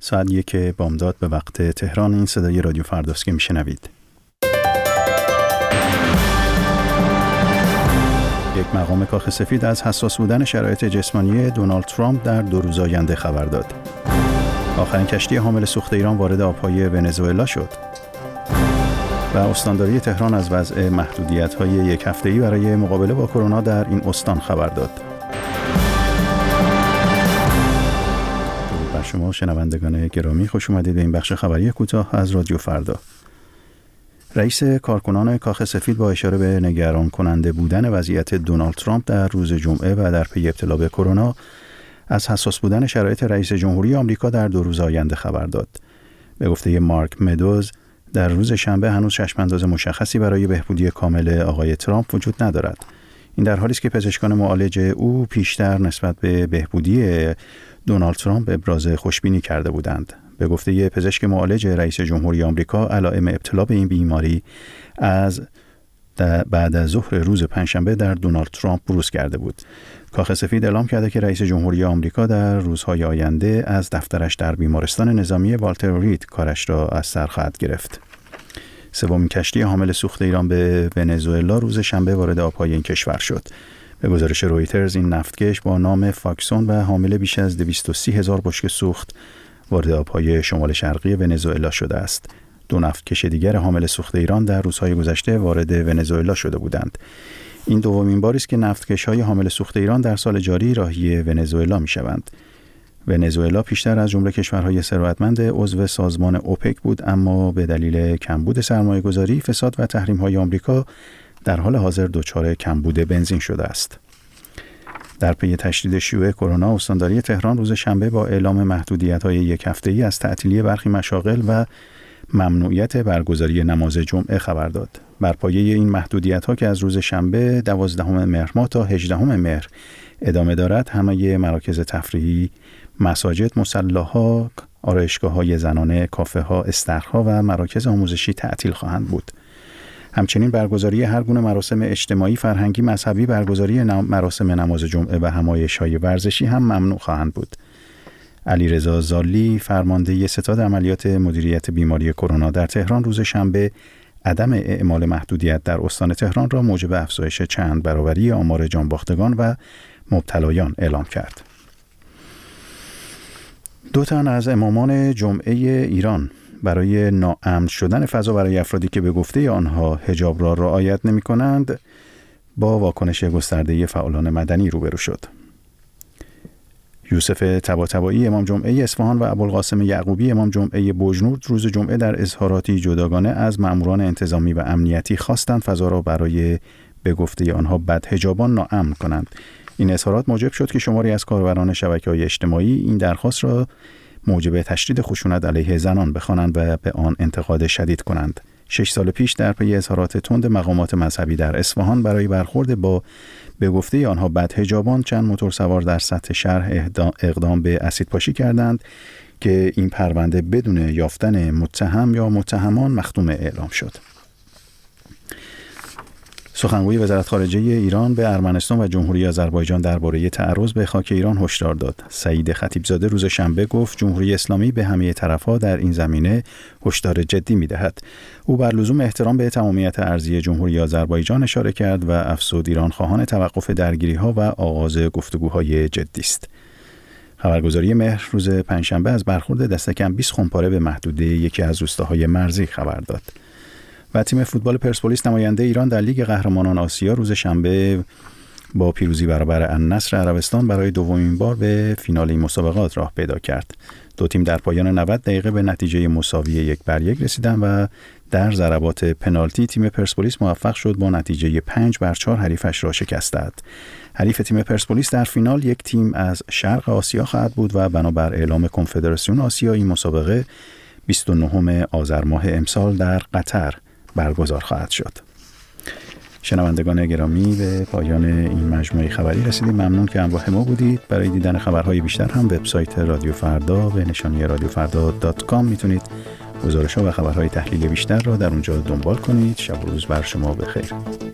ساعت 1 بامداد به وقت تهران. این صدای رادیو فرداست که میشنوید. یک مقام کاخ سفید از حساس بودن شرایط جسمانی دونالد ترامپ در 2 روز آینده خبر داد. آخرین کشتی حامل سوخت ایران وارد آبهای ونزوئلا شد. و استانداری تهران از وضع محدودیت‌های یک هفته‌ای برای مقابله با کرونا در این استان خبر داد. درود بر شما شنوندگان گرامی، خوش اومدید به این بخش خبری کوتاه از رادیو فردا. رئیس کارکنان کاخ سفید با اشاره به نگران کننده بودن وضعیت دونالد ترامپ در روز جمعه و در پی ابتلا به کرونا از حساس بودن شرایط رئیس جمهوری آمریکا در 2 روز آینده خبر داد. به گفته مارک مدوز، در روز شنبه هنوز چشم‌انداز مشخصی برای بهبودی کامل آقای ترامپ وجود ندارد. این در حالی است که پزشکان معالج او پیشتر نسبت به بهبودی دونالد ترامپ ابراز خوشبینی کرده بودند. به گفته پزشک معالج رئیس جمهوری آمریکا، علائم ابتلا به این بیماری بعد از ظهر روز پنجشنبه در دونالد ترامپ بروز کرده بود. کاخ سفید اعلام کرده که رئیس جمهوری آمریکا در روزهای آینده از دفترش در بیمارستان نظامی والتر رید کارش را از سر خواهد گرفت. سومین کشتی حامل سوخت ایران به ونزوئلا روز شنبه وارد آبهای این کشور شد. به گزارش رویترز، این نفتکش با نام فاکسون و حامل بیش از 230,000 بشکه سوخت وارد آبهای شمال شرقی ونزوئلا شده است. 2 نفتکش دیگر حامل سوخت ایران در روزهای گذشته وارد ونزوئلا شده بودند. این دومین باری است که نفتکش‌های حامل سوخت ایران در سال جاری راهی ونزوئلا می‌شوند. ونزوئلا پیشتر از جمله کشورهای ثروتمند عضو سازمان اوپک بود، اما به دلیل کمبود سرمایه‌گذاری، فساد و تحریم‌های آمریکا در حال حاضر دچار کمبود بنزین شده است. در پی تشدید شیوع کرونا، استانداری تهران روز شنبه با اعلام محدودیت‌های یک هفته‌ای از تعطیلی برخی مشاغل و ممنوعیت برگزاری نماز جمعه خبر داد. بر پایه این محدودیت‌ها که از روز شنبه 12 مهر ماه تا 18 مهر ادامه دارد، همه مراکز تفریحی، مساجد، مصلاها، آرایشگاه‌های زنانه، کافه‌ها، استخرها و مراکز آموزشی تعطیل خواهند بود. همچنین برگزاری هر گونه مراسم اجتماعی، فرهنگی، مذهبی، برگزاری مراسم نماز جمعه و همایش‌های ورزشی هم ممنوع خواهند بود. علیرضا زالی، فرمانده ستاد عملیات مدیریت بیماری کرونا در تهران، روز شنبه عدم اعمال محدودیت در استان تهران را موجب افزایش چند برابری آمار جانباختگان و مبتلایان اعلام کرد. 2 تن از امامان جمعه ایران برای ناامن شدن فضا برای افرادی که به گفته آنها حجاب را رعایت نمی‌کنند با واکنش گسترده فعالان مدنی روبرو شد. یوسف طباطبایی امام جمعه اصفهان و ابوالقاسم یعقوبی امام جمعه بوجنورد روز جمعه در اظهاراتی جداگانه از مأموران انتظامی و امنیتی خواستند فضا را برای به گفته آنها بدحجابان ناامن کنند. این اظهارات موجب شد که شماری از کاربران شبکه‌های اجتماعی این درخواست را موجب تشدید خشونت علیه زنان بخوانند و به آن انتقاد شدید کنند. 6 سال پیش در پی اظهارات تند مقامات مذهبی در اصفهان برای برخورد با به گفته آنها بدحجابان، چند موتورسوار در سطح شهر اقدام به اسیدپاشی کردند که این پرونده بدون یافتن متهم یا متهمان مختوم اعلام شد. سخنگوی وزارت خارجه ایران به ارمنستان و جمهوری آذربایجان درباره تعرض به خاک ایران هشدار داد. سعید خطیبزاده روز شنبه گفت جمهوری اسلامی به همه طرف‌ها در این زمینه هشدار جدی می‌دهد. او بر لزوم احترام به تمامیت ارضی جمهوری آذربایجان اشاره کرد و افزود ایران خواهان توقف درگیری‌ها و آغاز گفتگوهای جدی است. خبرگزاری مهر روز پنجشنبه از برخورد دستکم 20 خمپاره به محدوده یکی از روستاهای مرزی خبر داد. و تیم فوتبال پرسپولیس نماینده ایران در لیگ قهرمانان آسیا روز شنبه با پیروزی برابر النصر عربستان برای 2مین بار به فینال این مسابقات راه پیدا کرد. 2 تیم در پایان 90 دقیقه به نتیجه مساوی 1-1 رسیدند و در ضربات پنالتی تیم پرسپولیس موفق شد با نتیجه 5-4 حریفش را شکست دهد. حریف تیم پرسپولیس در فینال یک تیم از شرق آسیا خواهد بود و بنابر اعلام کنفدراسیون آسیا این مسابقه 29 آذر ماه امسال در قطر برگزار خواهد شد. شنوندگان گرامی، به پایان این مجموعه خبری رسیدیم. ممنون که همراه ما بودید. برای دیدن خبرهای بیشتر هم وبسایت رادیو فردا به نشانی radiofarda.com میتونید گزارش‌ها و خبرهای تحلیلی بیشتر را در اونجا دنبال کنید. شب و روز بر شما بخیر.